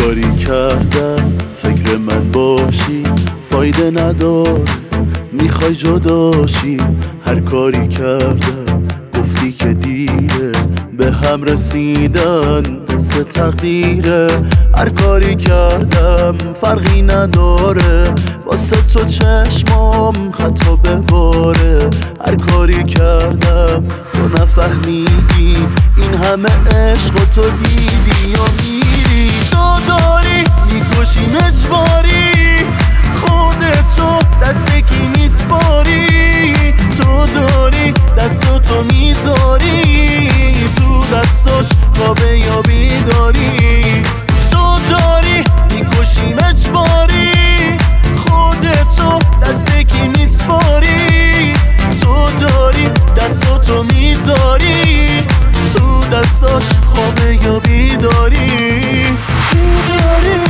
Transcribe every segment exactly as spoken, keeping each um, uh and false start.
کاری کردم فکر من باشی فایده نداره، میخوای جداشی. هر کاری کردم گفتی که دیره، به هم رسیدن دست تقدیره. هر کاری کردم فرقی نداره، واسه تو چشمام خطا بباره. هر کاری کردم تو نفهمیدی، این همه عشق و تو دیدی یا میری. تو داری میکشی اجباری، خودتو دست کی میسپاری. تو داری دستو تو میذاری، تو دستاش خوابه یا بیداری. تو داری میکشی اجباری، خودتو دست کی میسپاری. تو داری دستو تو میذاری، تو دستاش خوابه یا بیداری. بیداری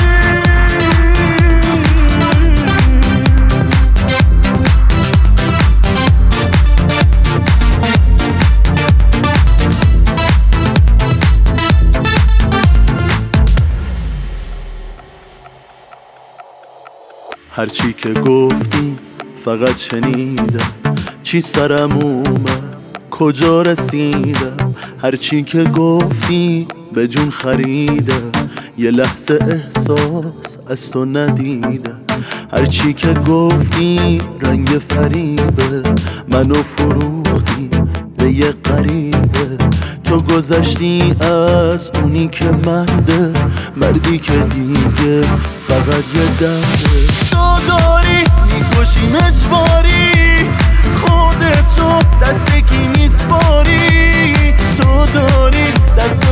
هرچی که گفتی فقط شنیدم، چی سرم اومد کجا رسیدم. هرچی که گفتی به جون خریدم، یه لحظه احساس از تو ندیدم. هرچی که گفتی رنگ فریبه، منو فروختی به یه غریبه. تو گذشتی از اونی که مرده، مردی که دیگه فقط یه درده. تو داری میکشی اجباری، خودتو دست کی میسپاری. تو داری دست